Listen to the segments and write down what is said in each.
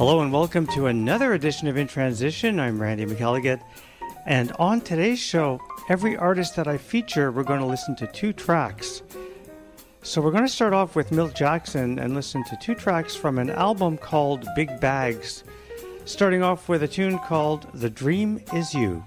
Hello and welcome to another edition of In Transition. I'm Randy McElligott, and on today's show, every artist that I feature, we're going to listen to two tracks. So we're going to start off with Milt Jackson and listen to two tracks from an album called Big Bags, starting off with a tune called The Dream Is You.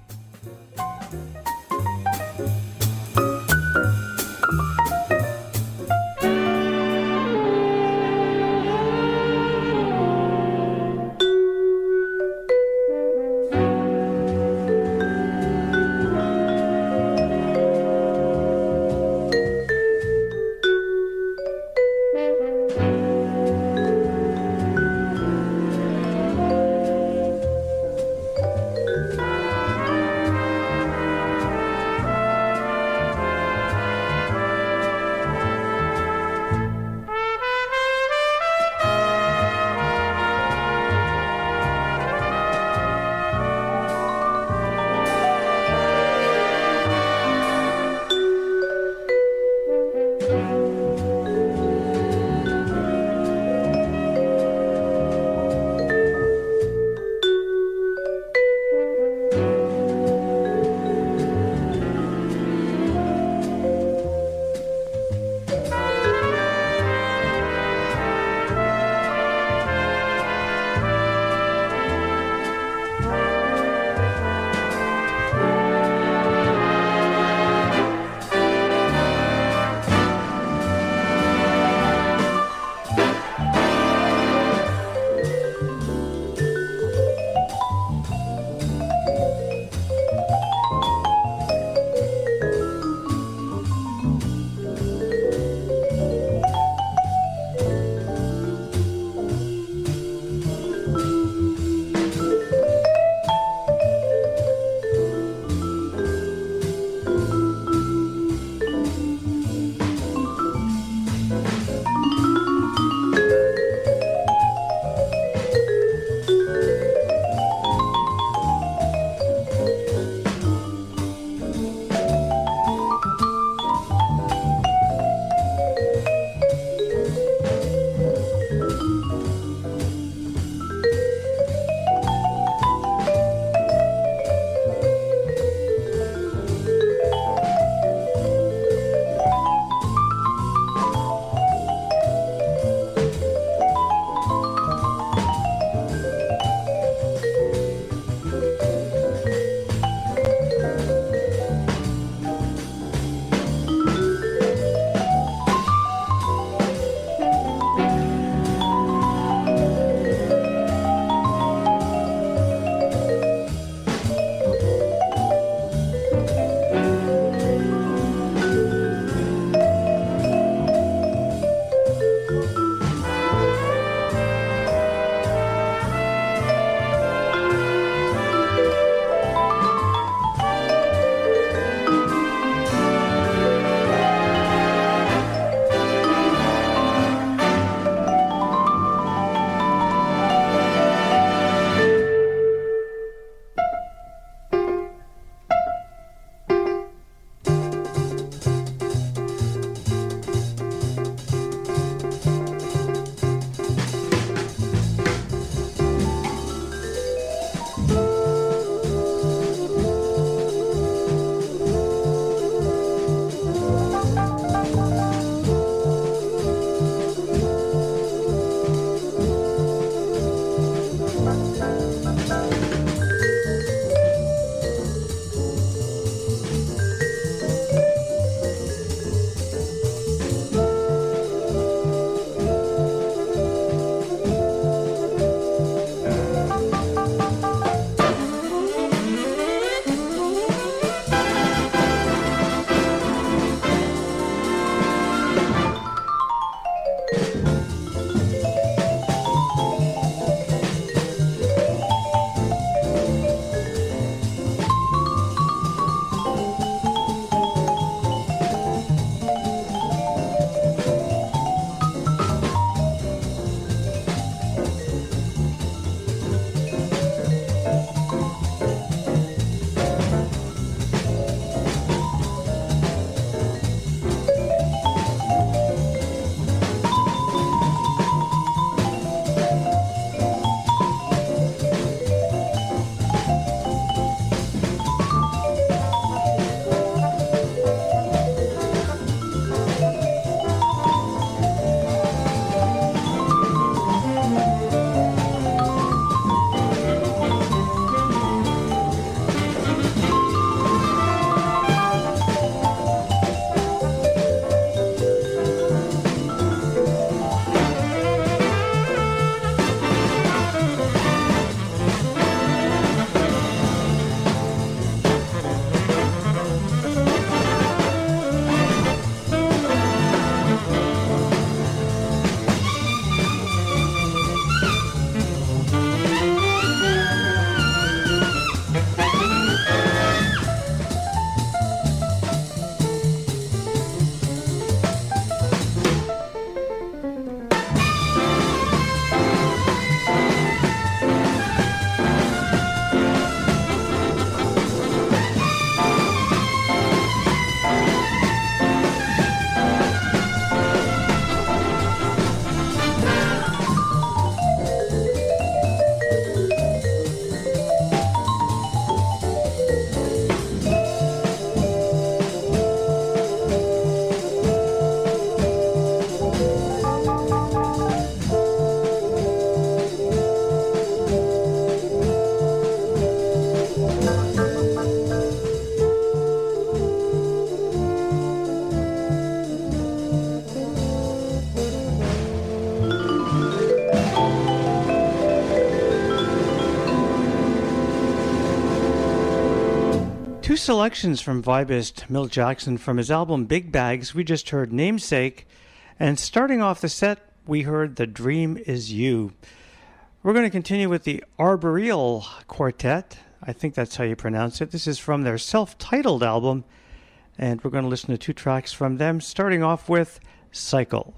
two selections from vibist Milt Jackson from his album Big Bags. We just heard Namesake, and starting off the set, we heard The Dream Is You. We're going to continue with the Arboreal Quartet. I think that's how you pronounce it. This is from their self-titled album, and we're going to listen to two tracks from them, starting off with Cycle.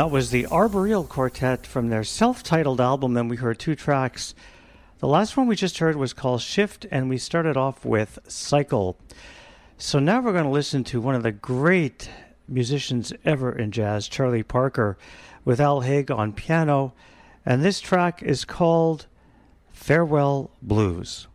That was the Arboreal Quartet from their self-titled album, and we heard two tracks. The last one we just heard was called Shift, and we started off with Cycle. So now we're going to listen to one of the great musicians ever in jazz, Charlie Parker, with Al Haig on piano, and this track is called Farewell Blues.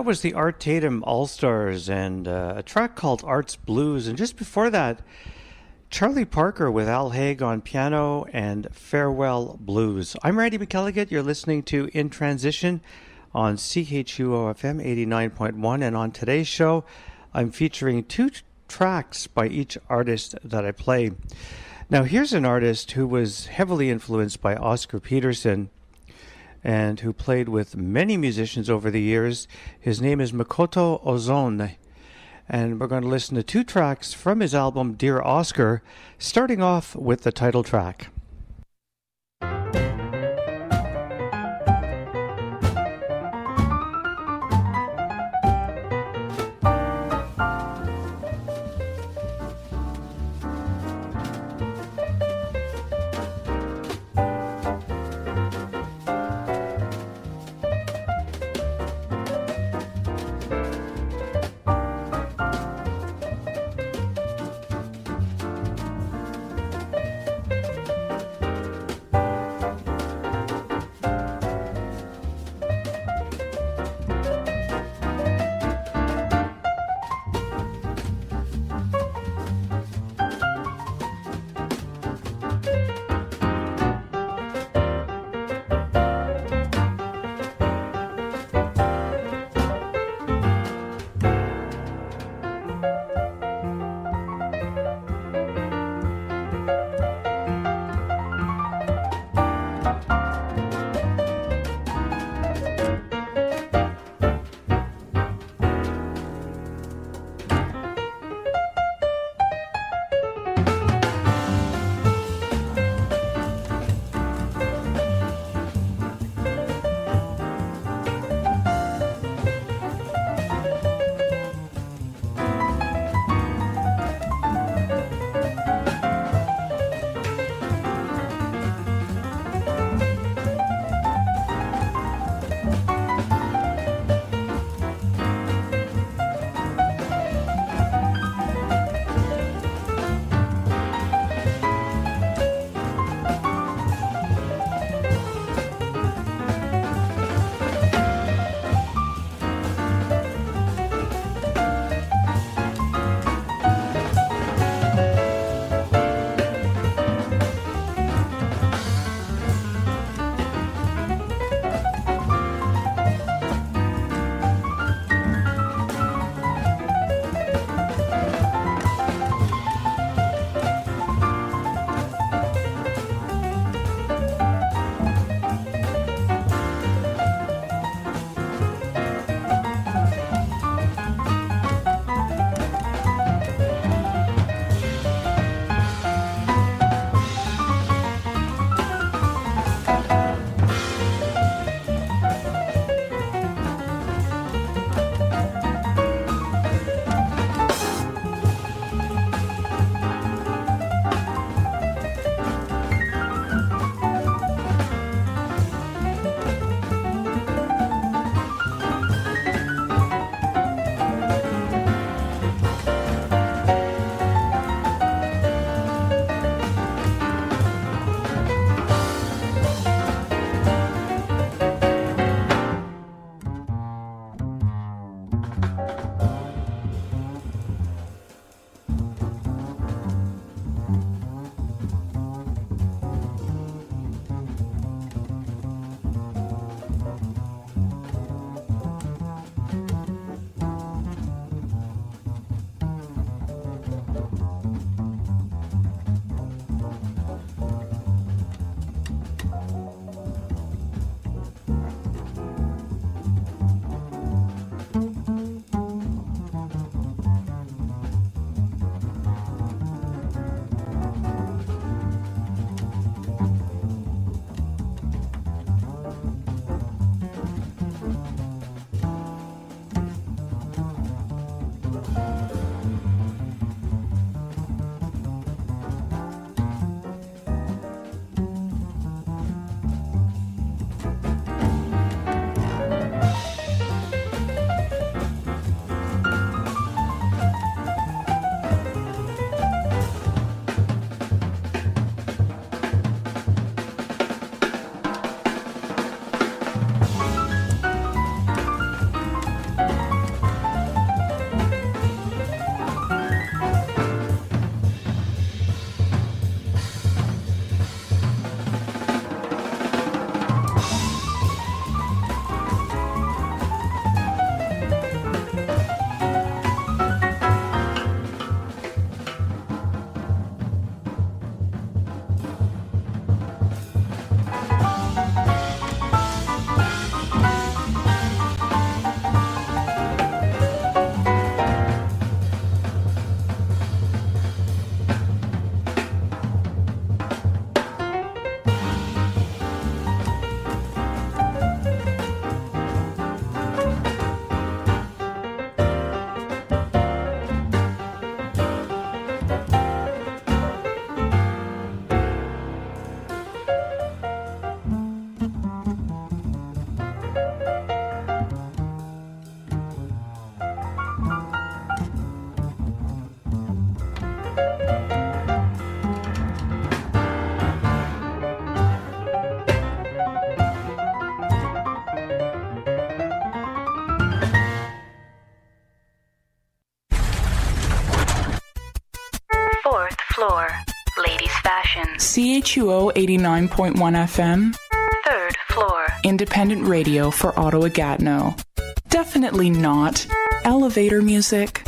was the Art Tatum All-Stars and a track called Arts Blues. And just before that, Charlie Parker with Al Haig on piano and Farewell Blues. I'm Randy McElligott. You're listening to In Transition on CHUO-FM 89.1. And on today's show, I'm featuring two tracks by each artist that I play. Now, here's an artist who was heavily influenced by Oscar Peterson and who played with many musicians over the years. His name is Makoto Ozone. And we're going to listen to two tracks from his album Dear Oscar, starting off with the title track. Fourth floor. Ladies Fashion. CHUO 89.1 FM. Third floor. Independent radio for Ottawa-Gatineau. Definitely not elevator music.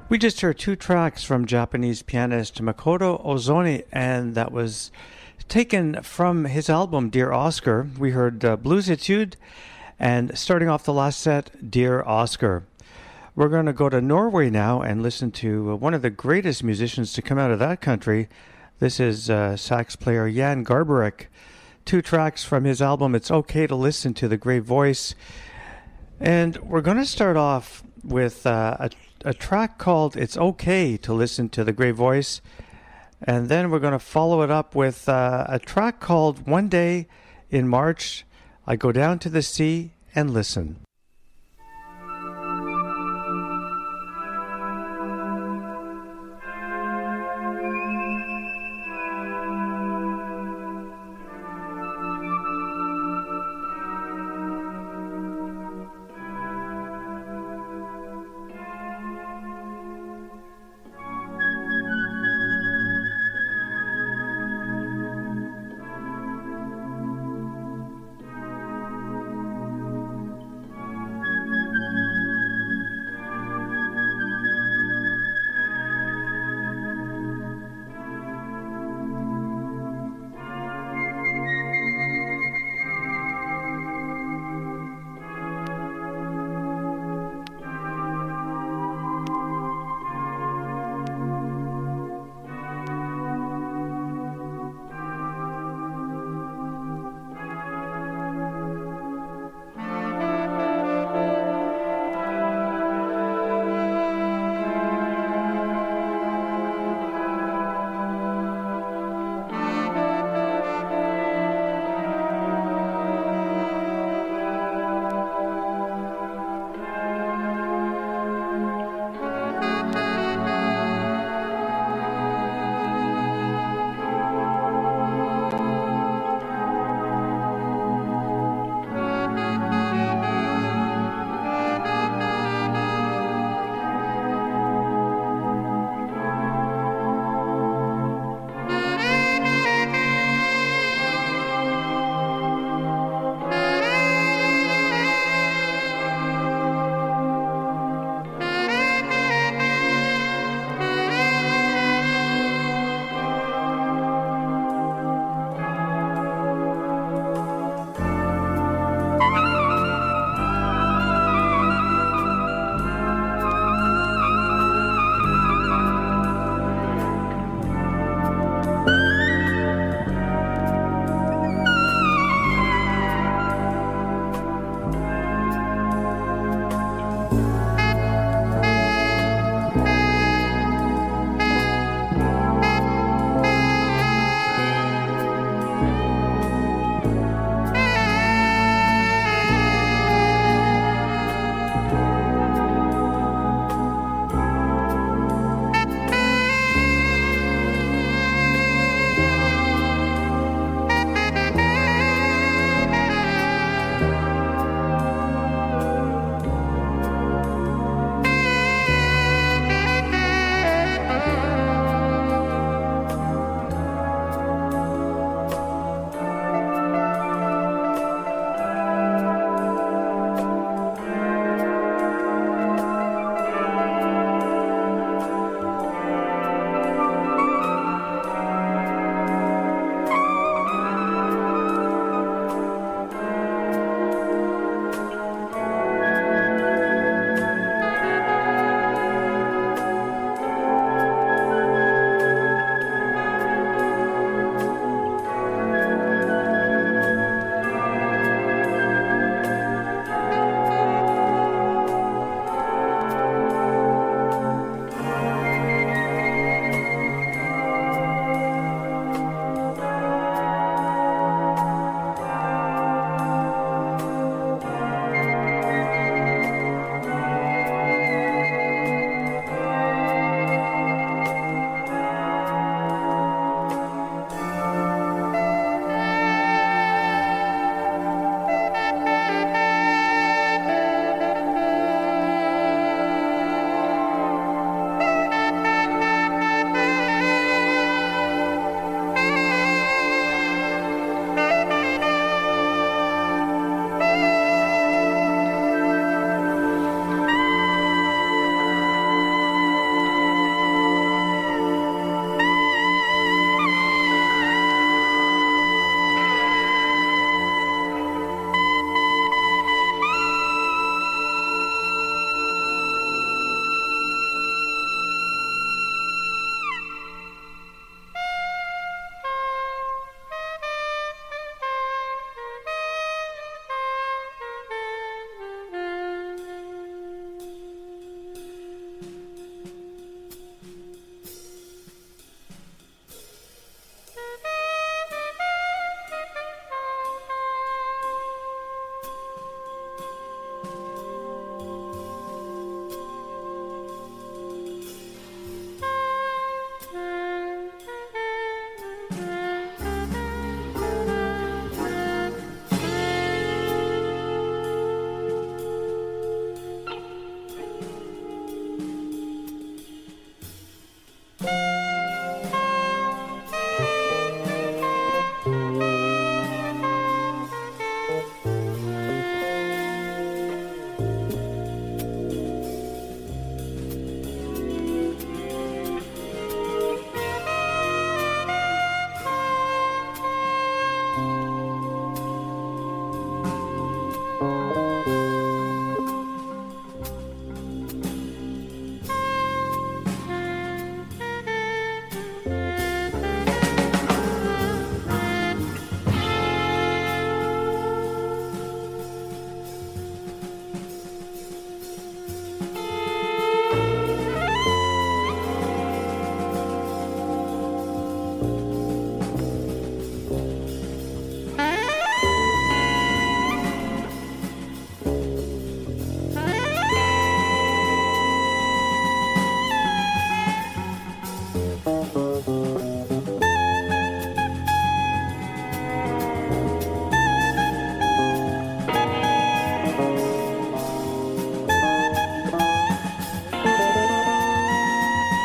We just heard two tracks from Japanese pianist Makoto Ozone, and that was taken from his album Dear Oscar. We heard Blues Etude, and starting off the last set, Dear Oscar. We're going to go to Norway now and listen to one of the greatest musicians to come out of that country. This is sax player Jan Garbarek. Two tracks from his album It's Okay to Listen to the Great Voice. And we're going to start off with a track called It's Okay to Listen to the Great Voice. And then we're going to follow it up with a track called One Day in March, I Go Down to the Sea and Listen.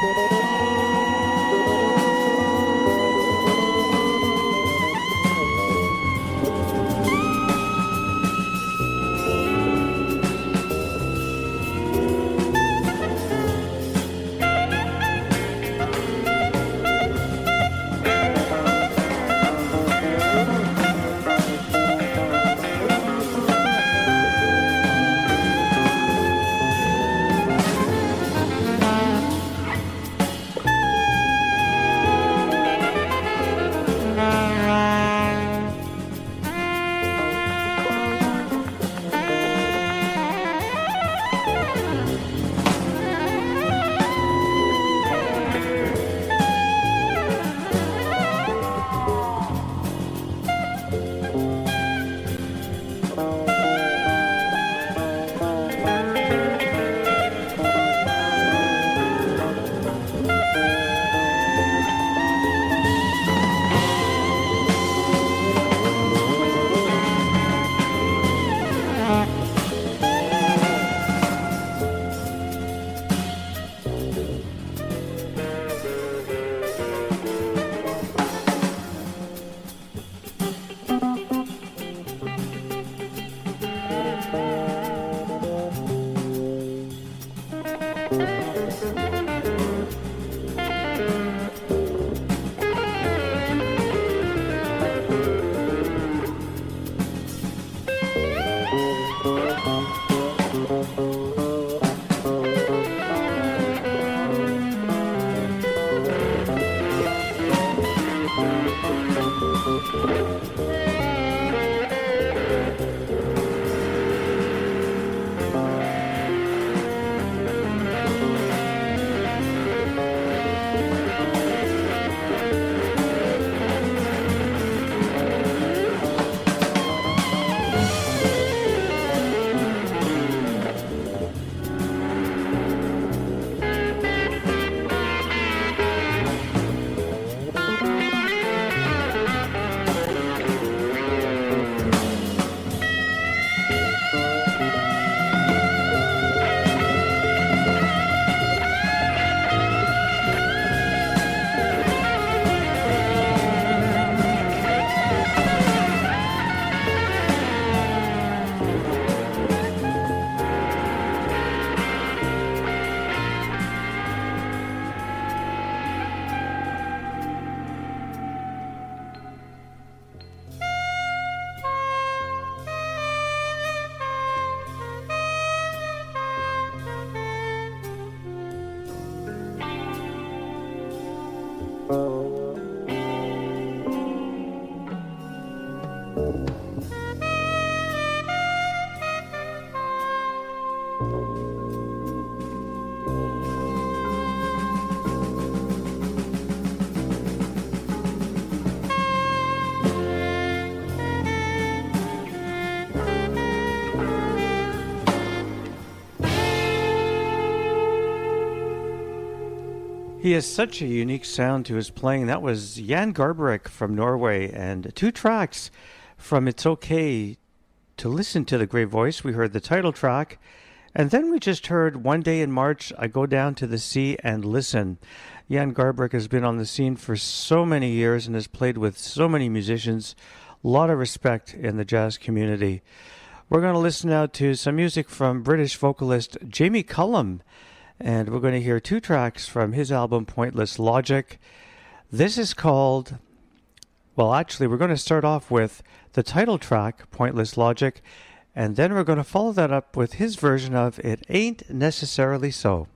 He has such a unique sound to his playing. That was Jan Garbarek from Norway, and 2 tracks from It's Okay to Listen to the Great Voice. We heard the title track, and then we just heard One Day in March, I Go Down to the Sea and Listen. Jan Garbarek has been on the scene for so many years and has played with so many musicians. A lot of respect in the jazz community. We're going to listen now to some music from British vocalist Jamie Cullum, and we're going to hear 2 tracks from his album Pointless Logic. This is called, well, actually, we're going to start off with the title track, Pointless Logic, and then we're going to follow that up with his version of It Ain't Necessarily So.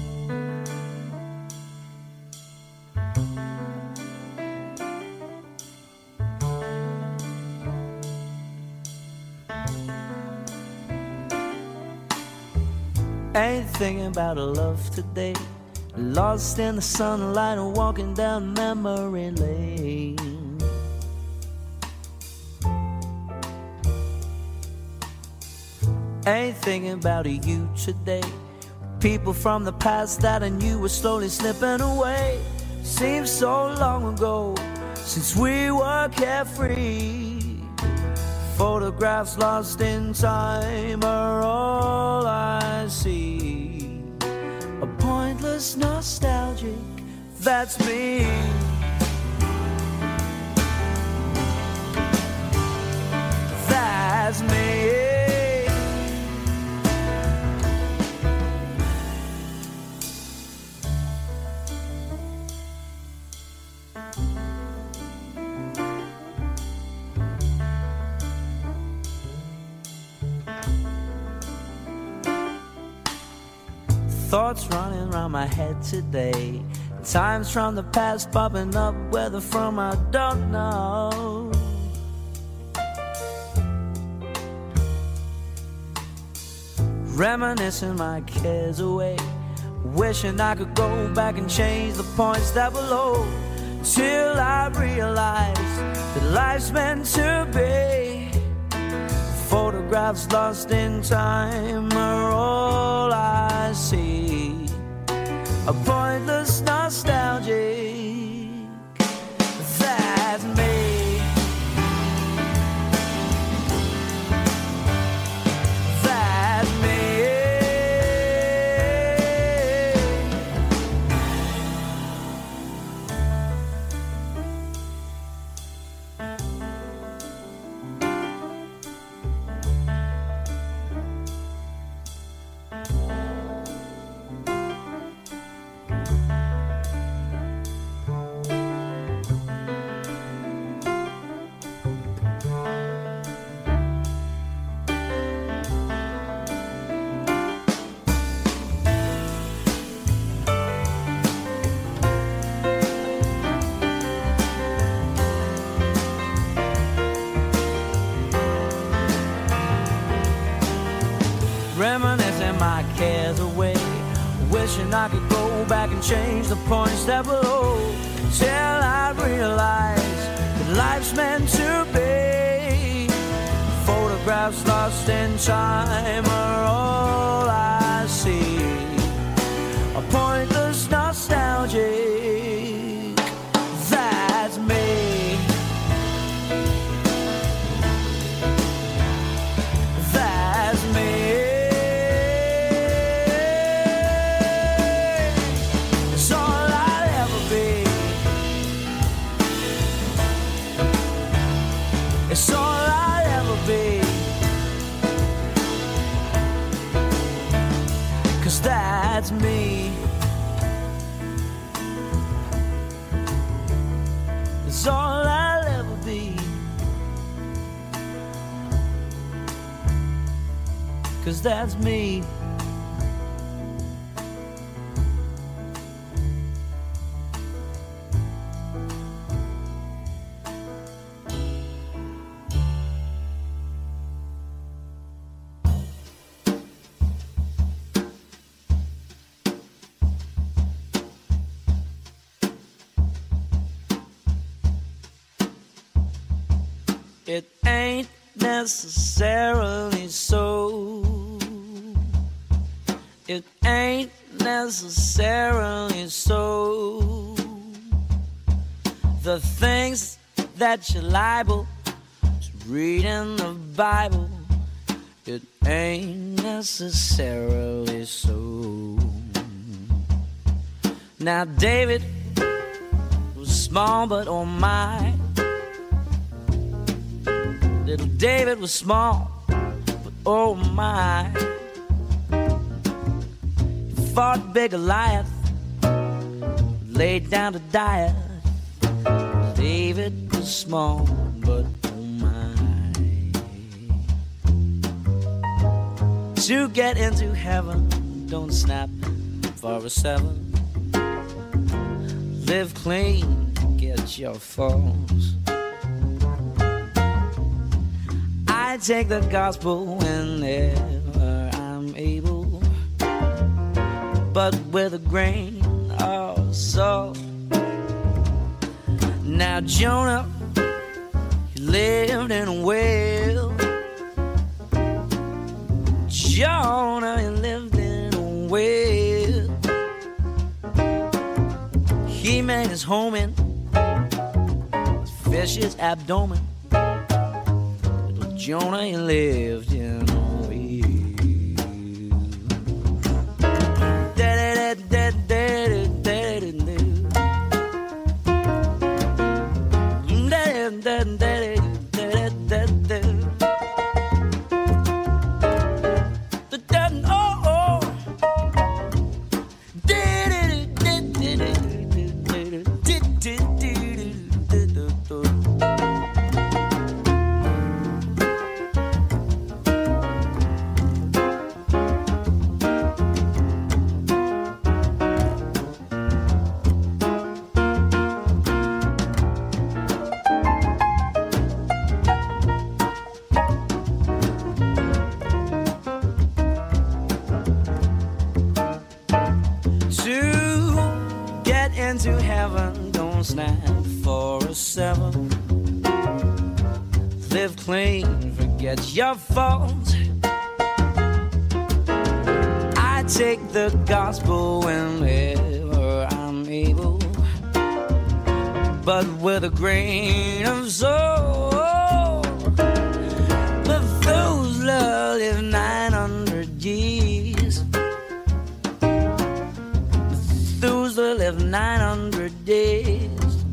Ain't thinking about a love today, lost in the sunlight and walking down memory lane. Ain't thinking about you today, people from the past that I knew were slowly slipping away. Seems so long ago since we were carefree. Photographs lost in time are all I see. A pointless nostalgia nostalgic. That's me. That's me. Thoughts running around my head today. Times from the past popping up, whether from I don't know. Reminiscing my cares away, wishing I could go back and change the points that were low, till I realized that life's meant to be. Photographs lost in time are all I see, a pointless nostalgic. That's me. That's me. Reminiscing my cares away, wishing I could go back and change the points that were low, till I realized that life's meant to be. Photographs lost in time are all I see, a pointless nostalgic. That's me. That's me. It's all I'll ever be, 'cause that's me. It's all I'll ever be, 'cause that's me. It ain't necessarily so. It ain't necessarily so. The things that you're liable to read in the Bible, it ain't necessarily so. Now David was small, but oh my, little David was small, but oh my, he fought big Goliath, laid down to die. David was small, but oh my. To get into heaven, don't snap for a 7. Live clean, get your falls. I take the gospel whenever I'm able, but with a grain of salt. Now Jonah, he lived in a whale. Jonah, he lived in a whale. He made his home in his fish's abdomen. Little Jonah, he lived in a whale. getting to heaven don't stand for a 7. Live clean, forget your faults. I take the gospel whenever I'm able, but with a grain of salt. Methuselah lived 900 years. Methuselah lived 900 days.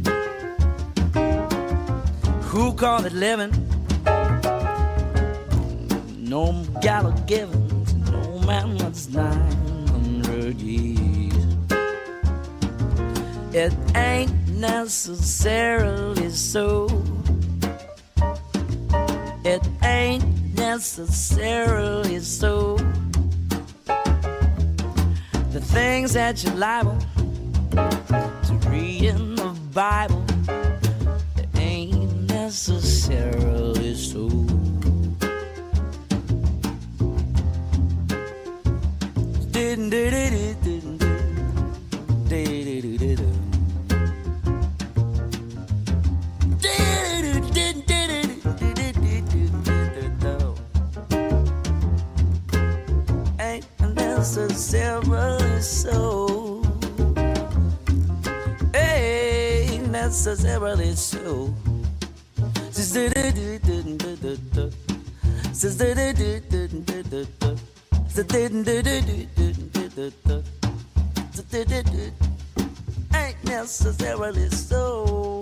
Who called it living? No gala giving to no man was 900 years. It ain't necessarily so. It ain't necessarily so. The things that you're liable to read in the Bible, it ain't necessarily so. Ain't necessarily so. Ain't necessarily so. Ain't necessarily so.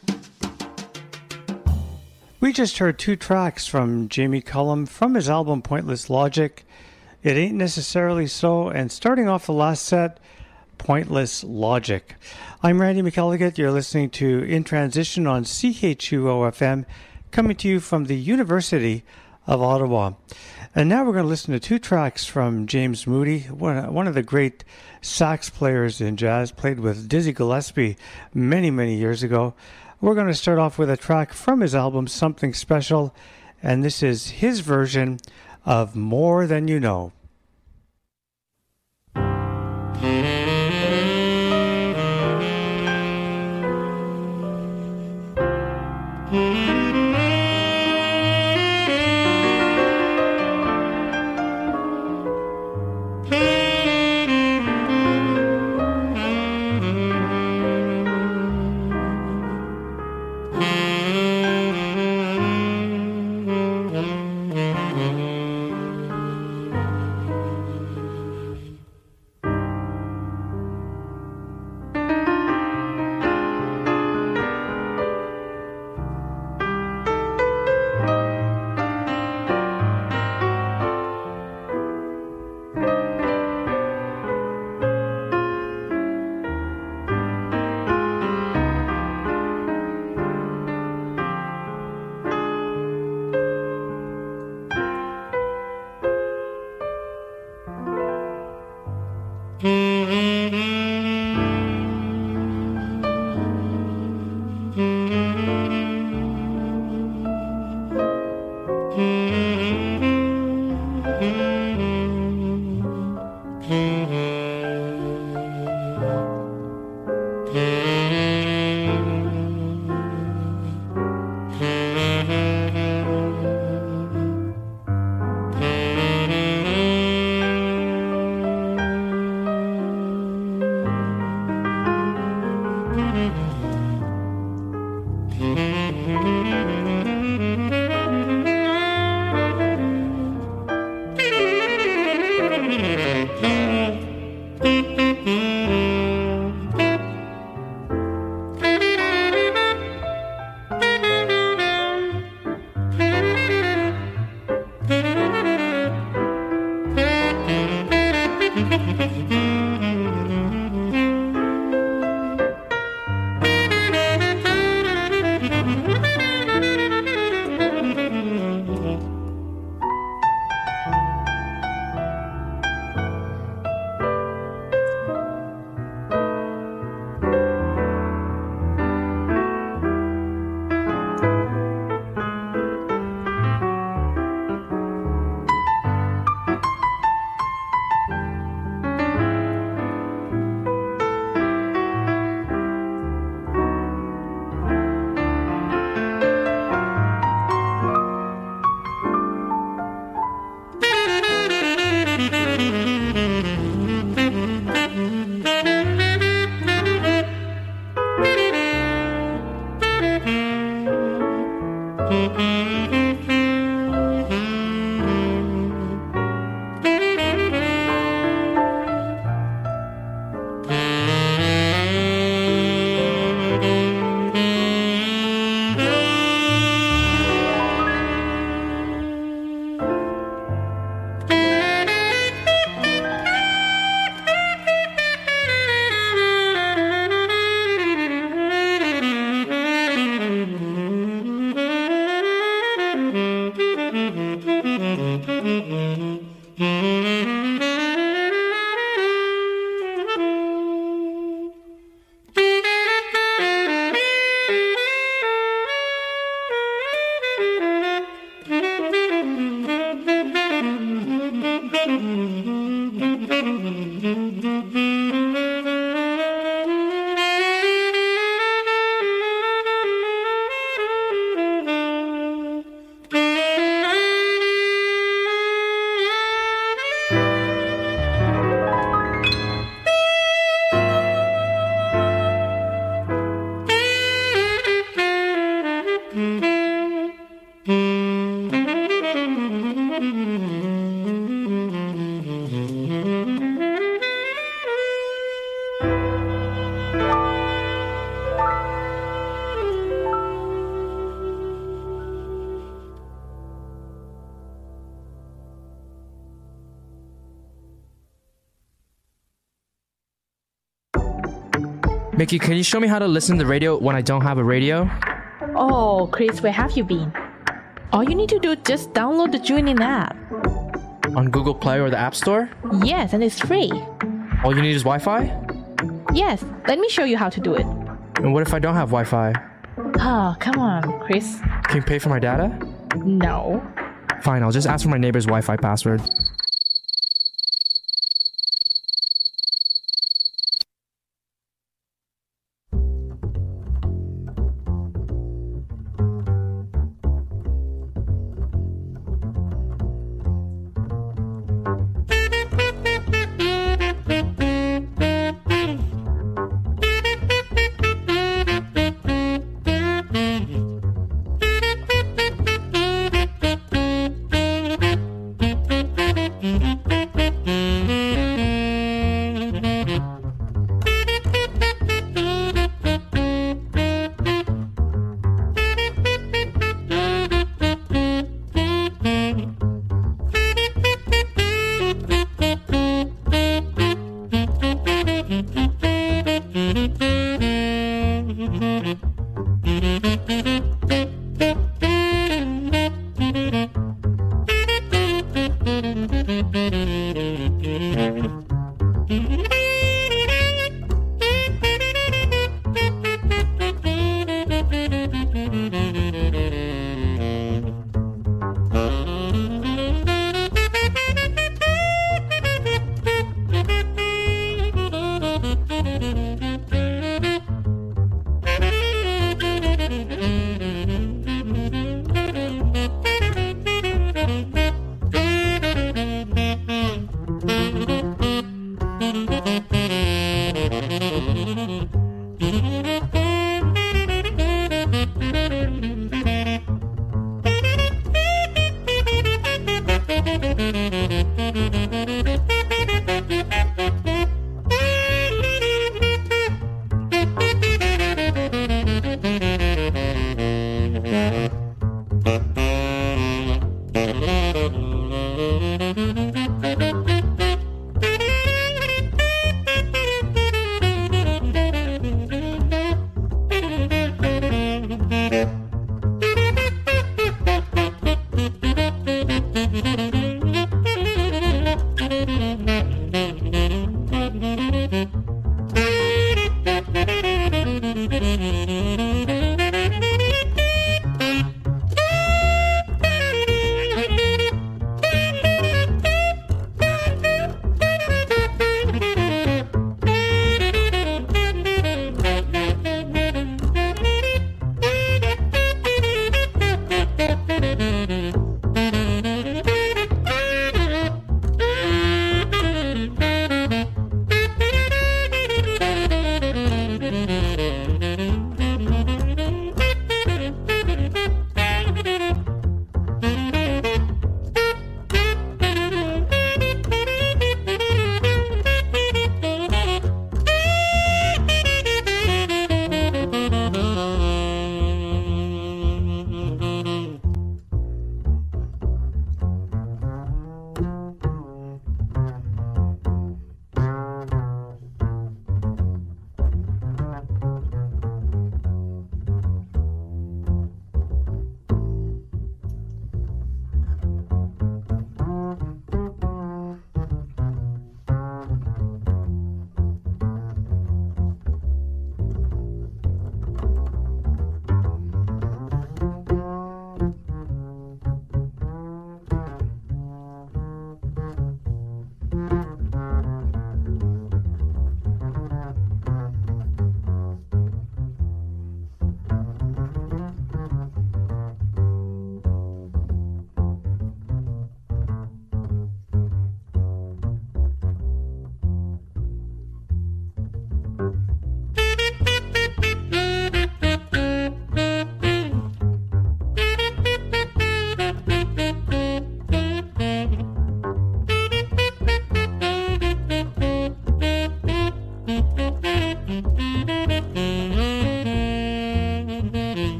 We just heard 2 tracks from Jamie Cullum from his album Pointless Logic, It Ain't Necessarily So, and starting off the last set, Pointless Logic. I'm Randy McElligott. You're listening to In Transition on CHUO-FM, coming to you from the University of Ottawa. And now we're going to listen to 2 tracks from James Moody, one of the great sax players in jazz, played with Dizzy Gillespie many, many years ago. We're going to start off with a track from his album Something Special, and this is his version of More Than You Know. Mickey, can you show me how to listen to the radio when I don't have a radio? Oh, Chris, where have you been? All you need to do is just download the TuneIn app. On Google Play or the App Store? Yes, and it's free. All you need is Wi-Fi? Yes, let me show you how to do it. And what if I don't have Wi-Fi? Oh, come on, Chris. Can you pay for my data? No. Fine, I'll just ask for my neighbor's Wi-Fi password.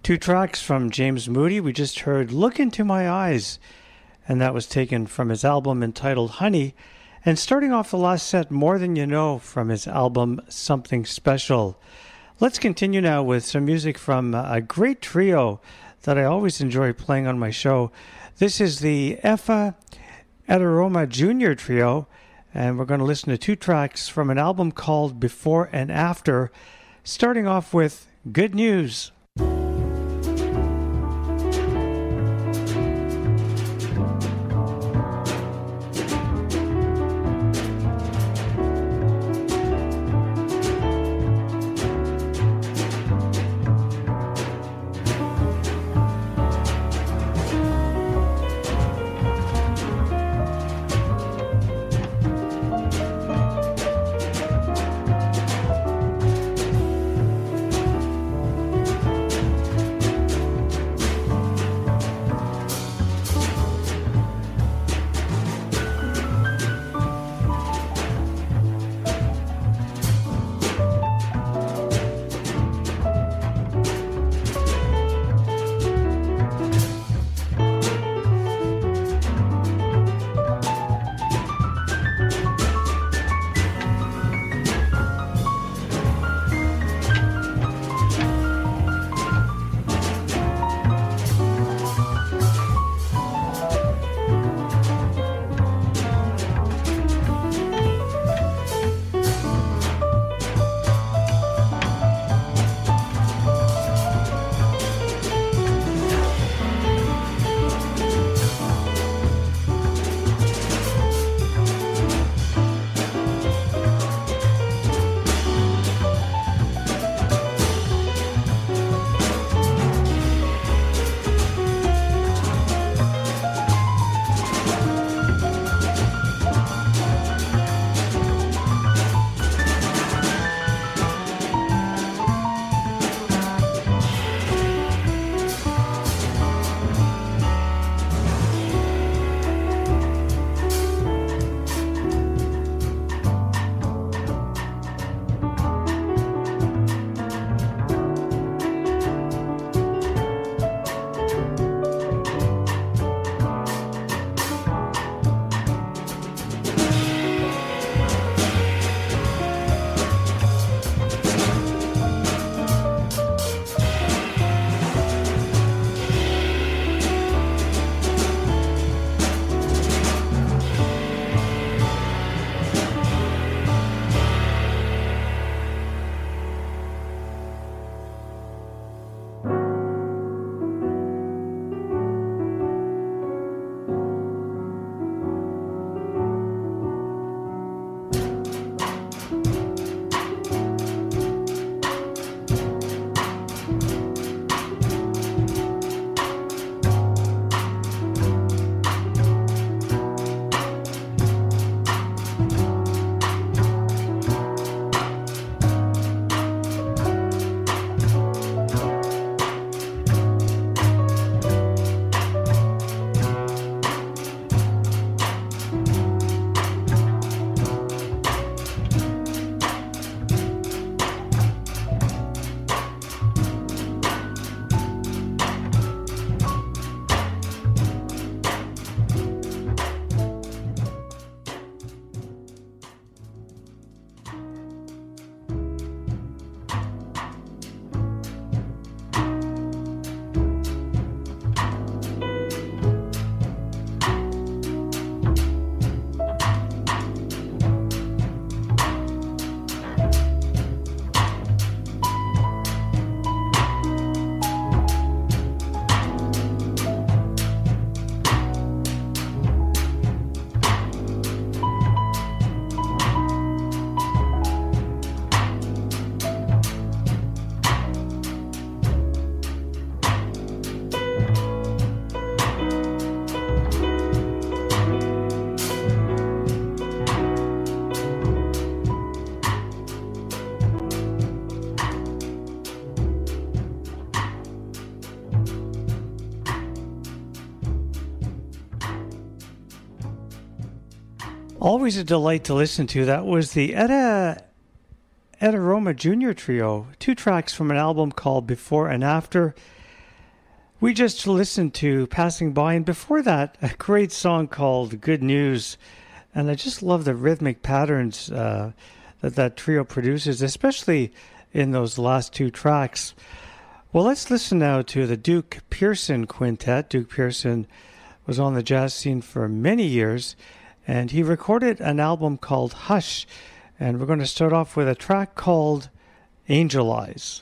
Two tracks from James Moody. We just heard Look Into My Eyes, and that was taken from his album entitled Honey. And starting off the last set, More Than You Know, from his album Something Special. Let's continue now with some music from a great trio that I always enjoy playing on my show. This is the Effa Edaroma Jr. Trio, and we're going to listen to two tracks from an album called Before and After, starting off with Good News. Always a delight to listen to. That was the Edaroma Jr. Trio, two tracks from an album called Before and After. We just listened to Passing By, and before that, a great song called Good News. And I just love the rhythmic patterns that trio produces, especially in those last two tracks. Well, let's listen now to the Duke Pearson Quintet. Duke Pearson was on the jazz scene for many years, and he recorded an album called Hush. And we're going to start off with a track called Angel Eyes.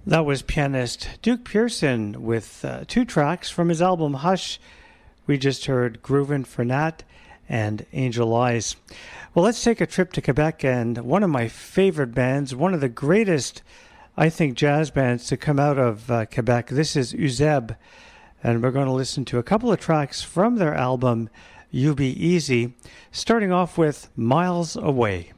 That was pianist Duke Pearson with 2 tracks from his album Hush. We just heard Groovin' for Nat and Angel Eyes. Well, let's take a trip to Quebec and one of my favorite bands, one of the greatest, I think, jazz bands to come out of Quebec. This is Uzeb, and we're going to listen to a couple of tracks from their album You Be Easy, starting off with Miles Away.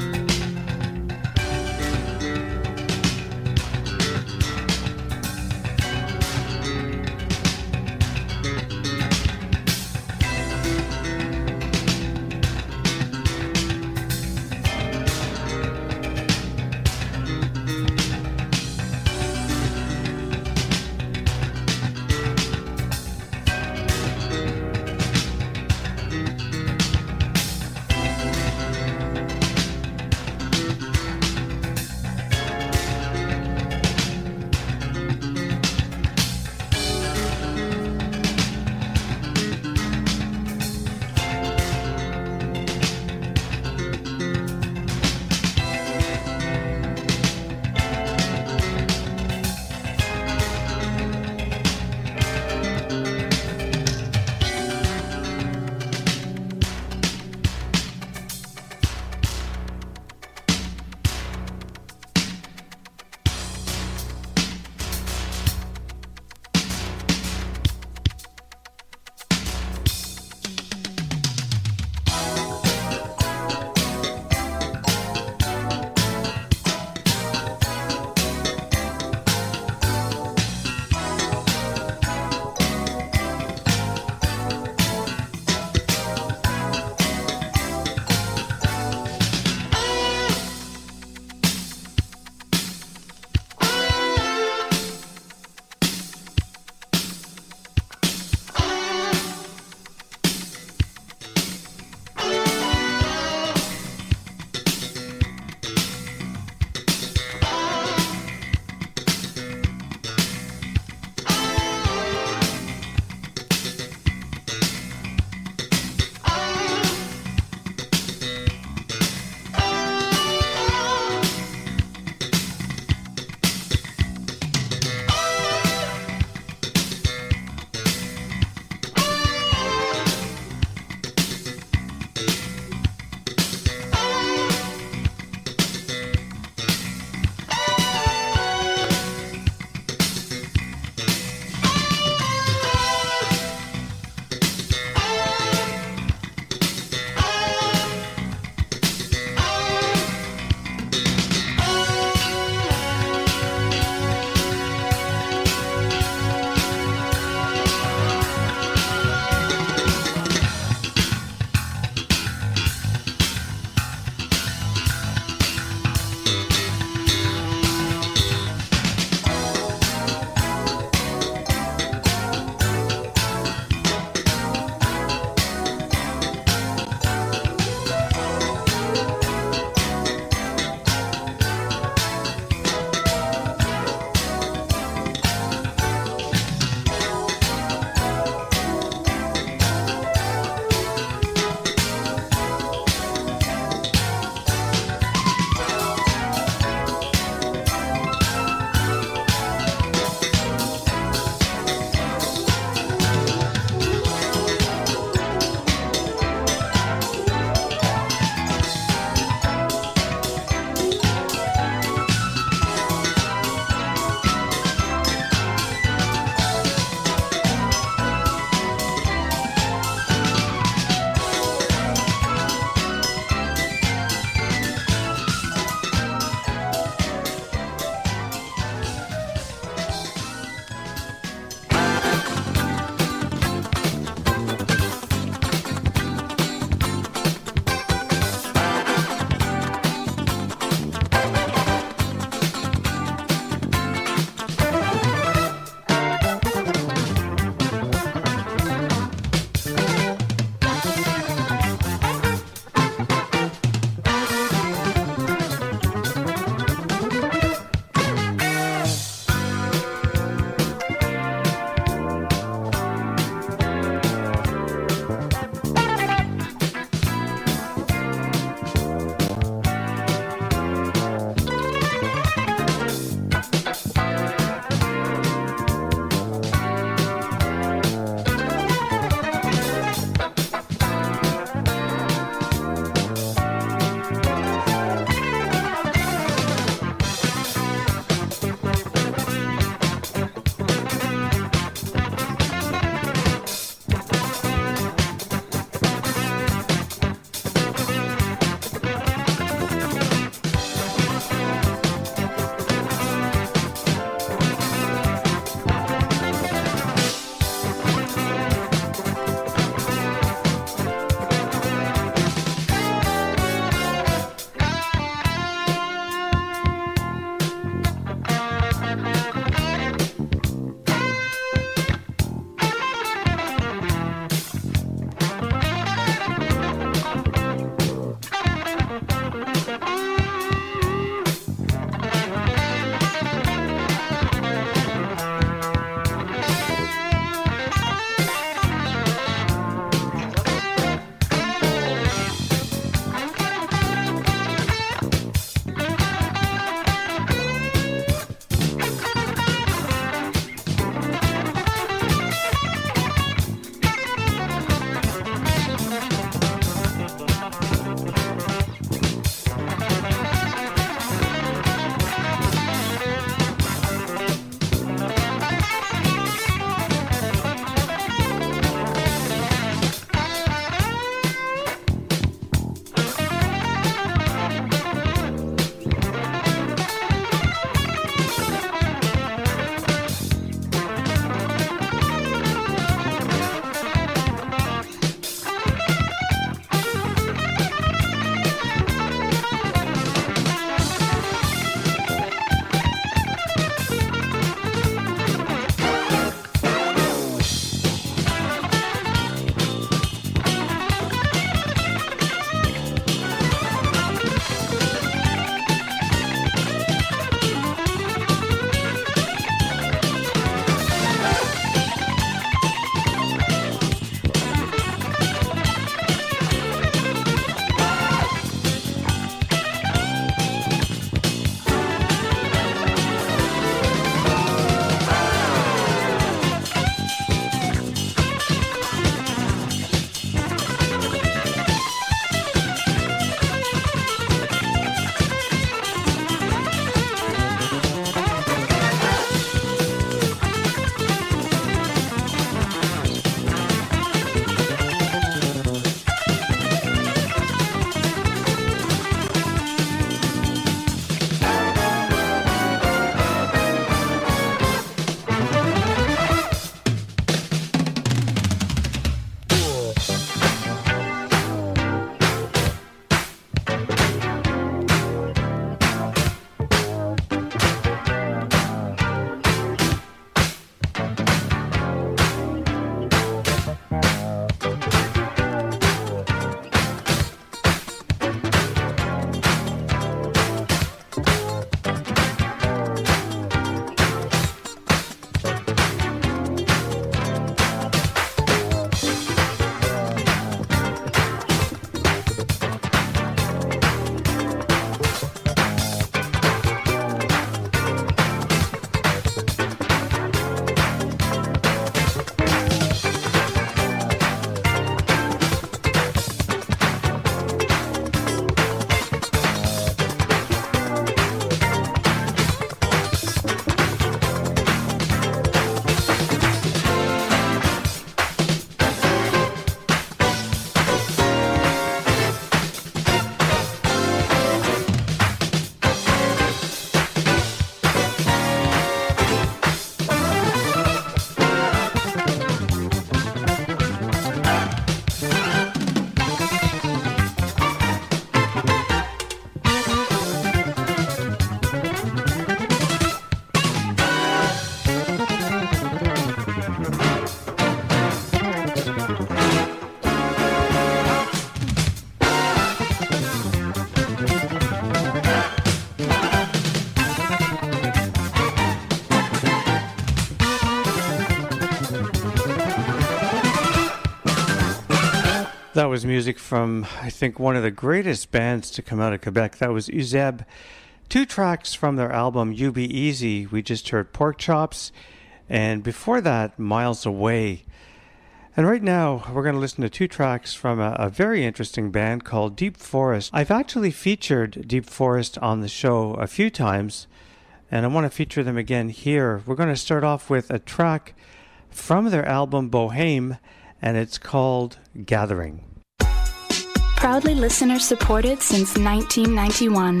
That was music from, I think, one of the greatest bands to come out of Quebec. That was Uzeb. 2 tracks from their album You Be Easy. We just heard Pork Chops, and before that, Miles Away. And right now, we're going to listen to 2 tracks from a very interesting band called Deep Forest. I've actually featured Deep Forest on the show a few times, and I want to feature them again here. We're going to start off with a track from their album Bohème, and it's called Gathering. Proudly listener supported since 1991.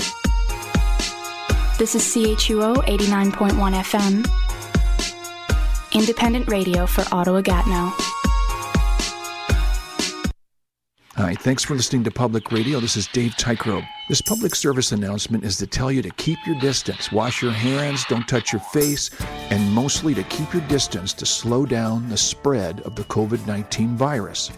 This is CHUO 89.1 FM. Independent radio for Ottawa-Gatineau. Hi, thanks for listening to Public Radio. This is Dave Tycrow. This public service announcement is to tell you to keep your distance, wash your hands, don't touch your face, and mostly to keep your distance to slow down the spread of the COVID-19 virus.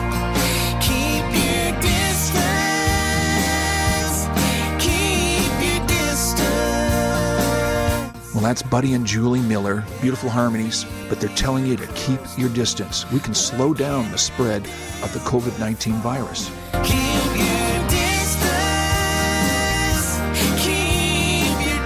Well, that's Buddy and Julie Miller, beautiful harmonies, but they're telling you to keep your distance. We can slow down the spread of the COVID-19 virus. Keep your distance. Keep your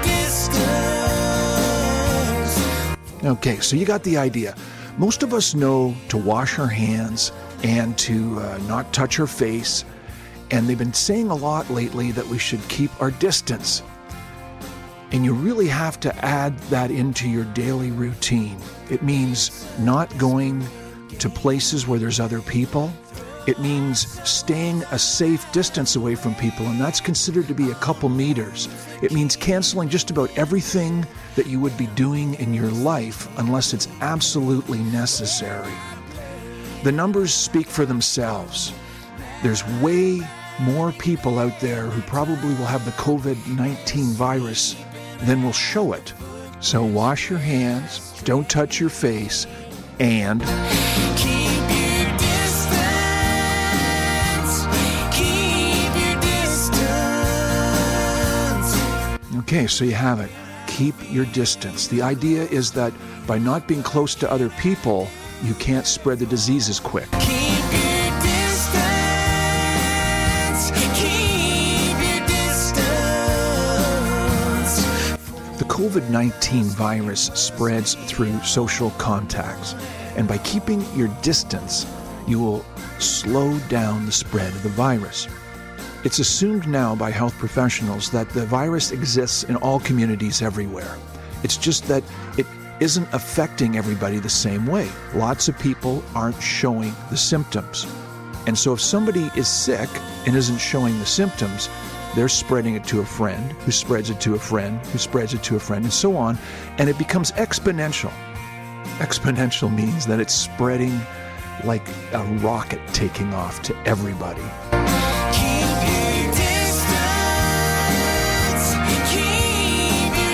distance. Okay, so you got the idea. Most of us know to wash our hands and to not touch our face, and they've been saying a lot lately that we should keep our distance. And you really have to add that into your daily routine. It means not going to places where there's other people. It means staying a safe distance away from people, and that's considered to be a couple meters. It means canceling just about everything that you would be doing in your life unless it's absolutely necessary. The numbers speak for themselves. There's way more people out there who probably will have the COVID-19 virus than will show it. So wash your hands, don't touch your face, and Keep your distance. Keep your distance. okay, so you have it. Keep your distance. The idea is that by not being close to other people, you can't spread the disease as quick. Keep your distance. Keep your distance. The COVID-19 virus spreads through social contacts, and by keeping your distance, you will slow down the spread of the virus. It's assumed now by health professionals that the virus exists in all communities everywhere. It's just that it isn't affecting everybody the same way. Lots of people aren't showing the symptoms. And so if somebody is sick and isn't showing the symptoms, they're spreading it to a friend, who spreads it to a friend, who spreads it to a friend, and so on. And it becomes exponential. Exponential means that it's spreading like a rocket taking off to everybody. Keep your distance. Keep your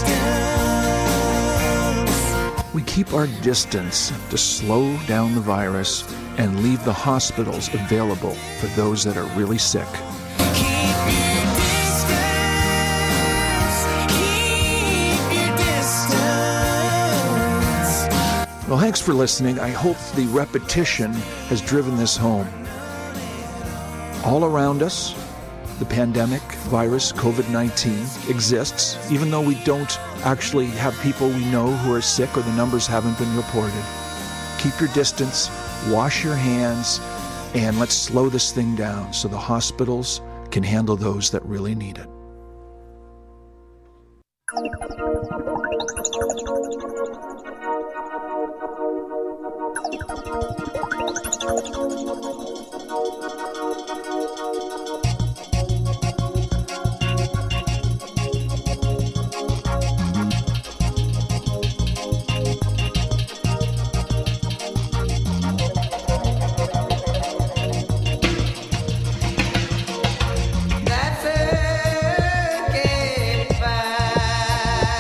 distance. We keep our distance to slow down the virus and leave the hospitals available for those that are really sick. Keep your distance. Keep your distance. Well, thanks for listening. I hope the repetition has driven this home. All around us, the pandemic virus, COVID-19, exists, even though we don't actually have people we know who are sick or the numbers haven't been reported. Keep your distance, wash your hands, and let's slow this thing down so the hospitals can handle those that really need it. That's it, get by.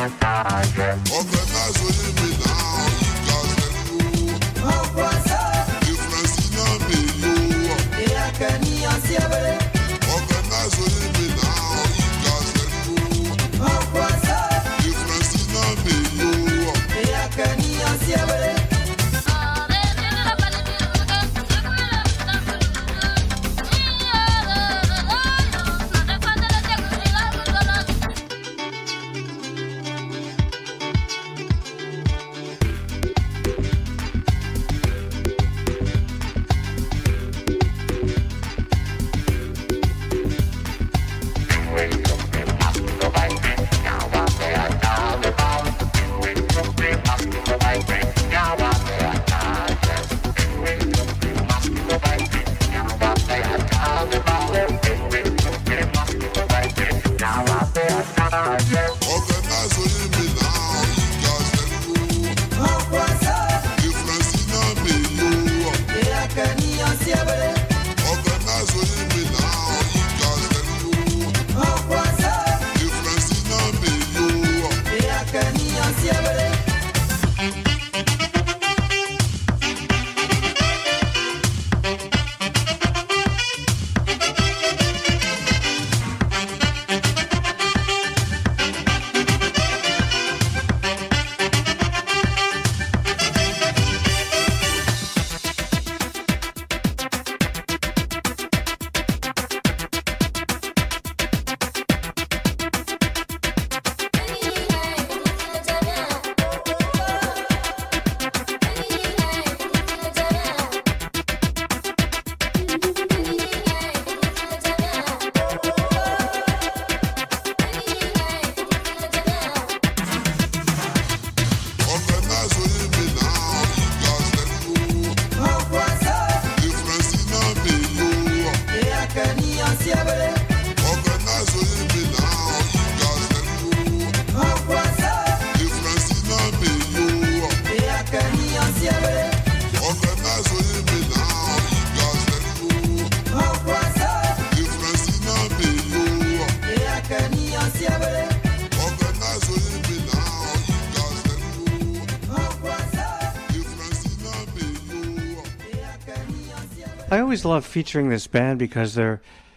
I always love featuring this band because they're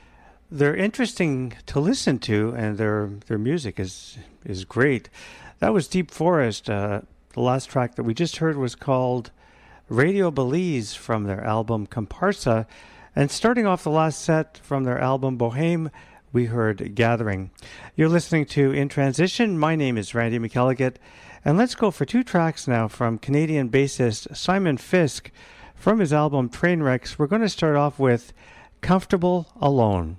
interesting to listen to, and their music is great. That was Deep Forest. The last track that we just heard was called Radio Belize from their album Comparsa. And starting off the last set from their album Bohème, we heard Gathering. You're listening to In Transition. My name is Randy McElligott. And let's go for two tracks now from Canadian bassist Simon Fisk from his album Trainwrecks. We're going to start off with Comfortable Alone.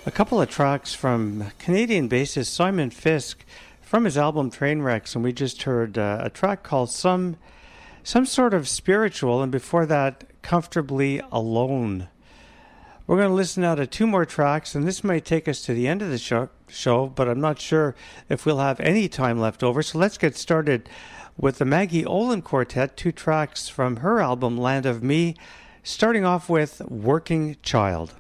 a couple of tracks from Canadian bassist Simon Fisk from his album Trainwrecks, and we just heard a track called Some Sort of Spiritual, and before that, Comfortably Alone. We're going to listen now to two more tracks, and this might take us to the end of the show, but I'm not sure if we'll have any time left over, so let's get started with the Maggie Olin Quartet, two tracks from her album Land of Me, starting off with Working Child.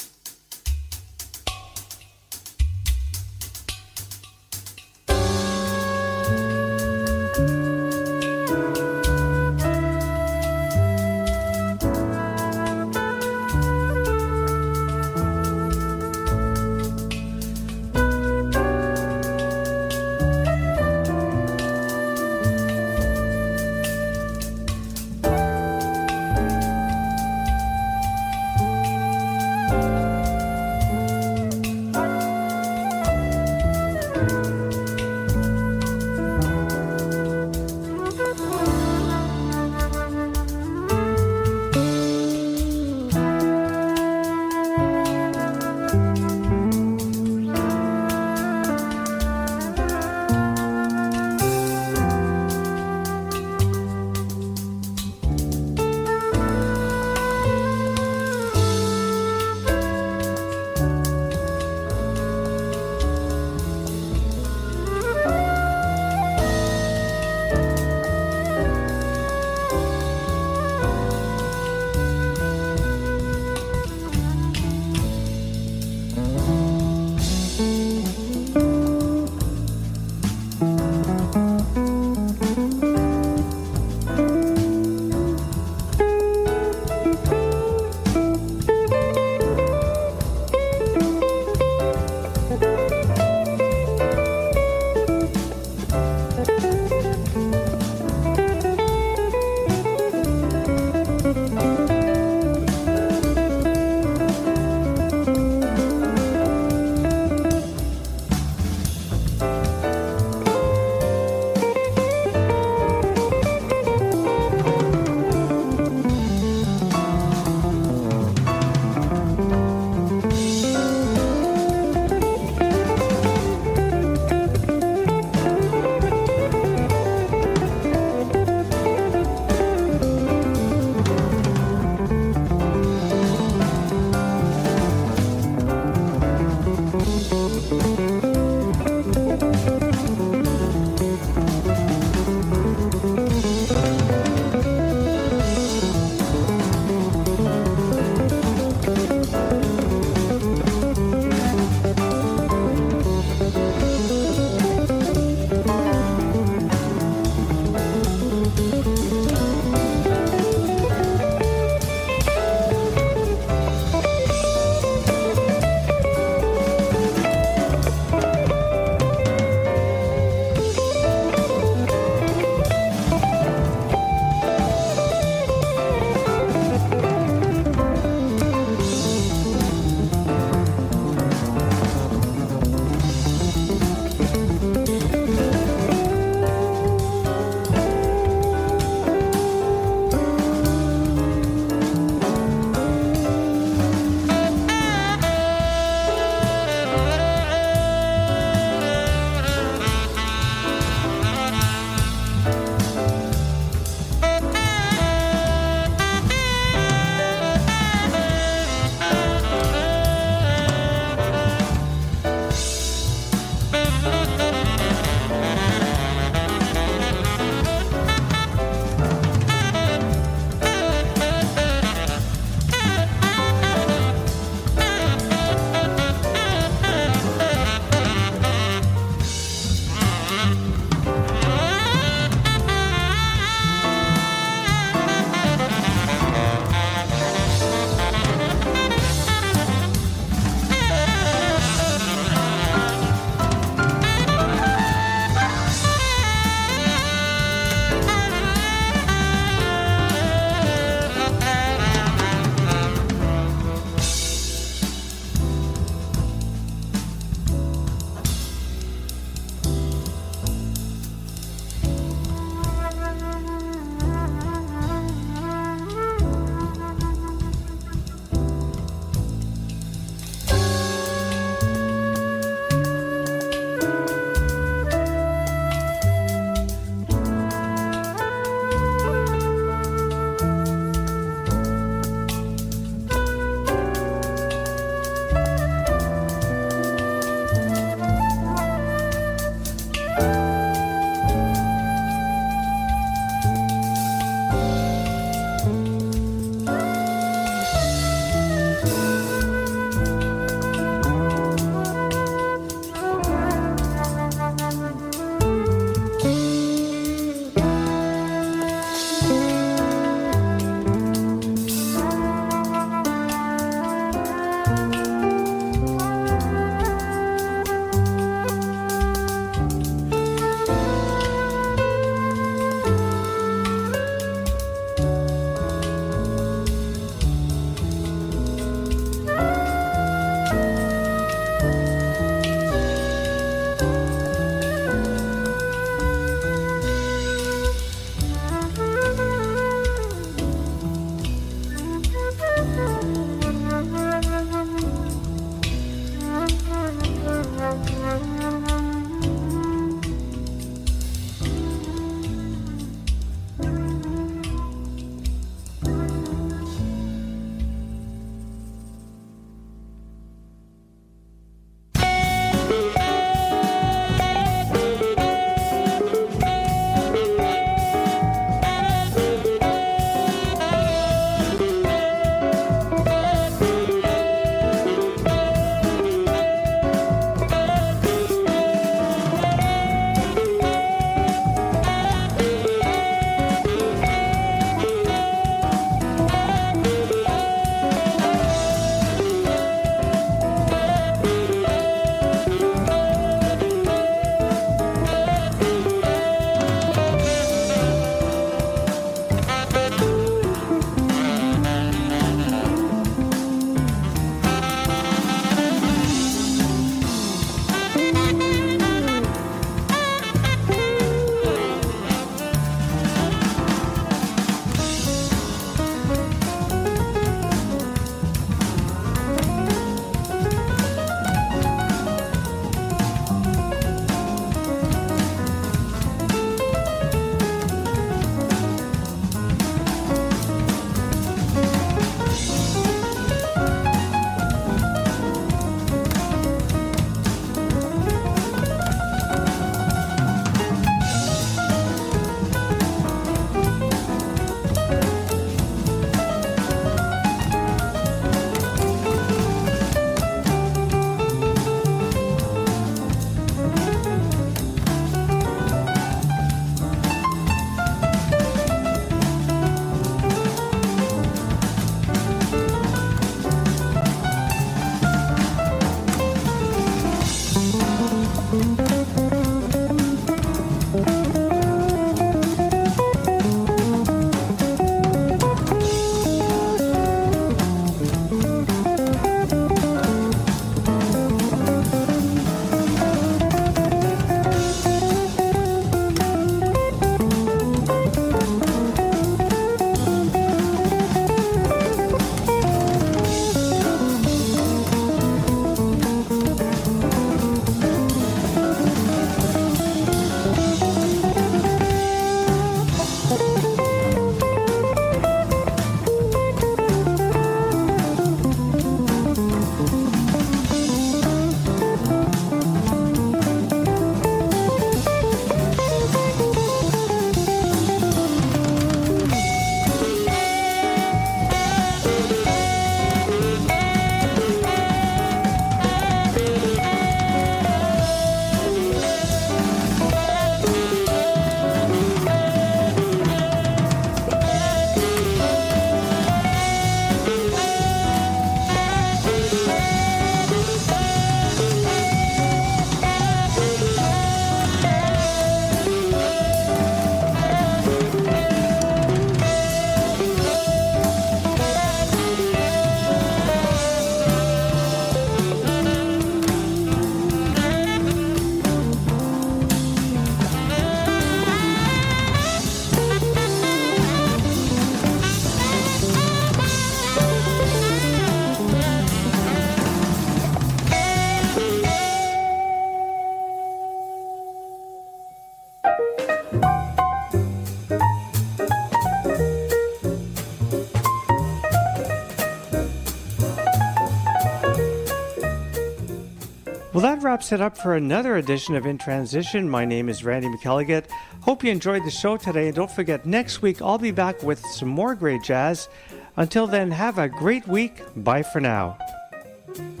Well, that wraps it up for another edition of In Transition. My name is Randy McElligott. Hope you enjoyed the show today, and don't forget, next week I'll be back with some more great jazz. Until then, have a great week. Bye for now.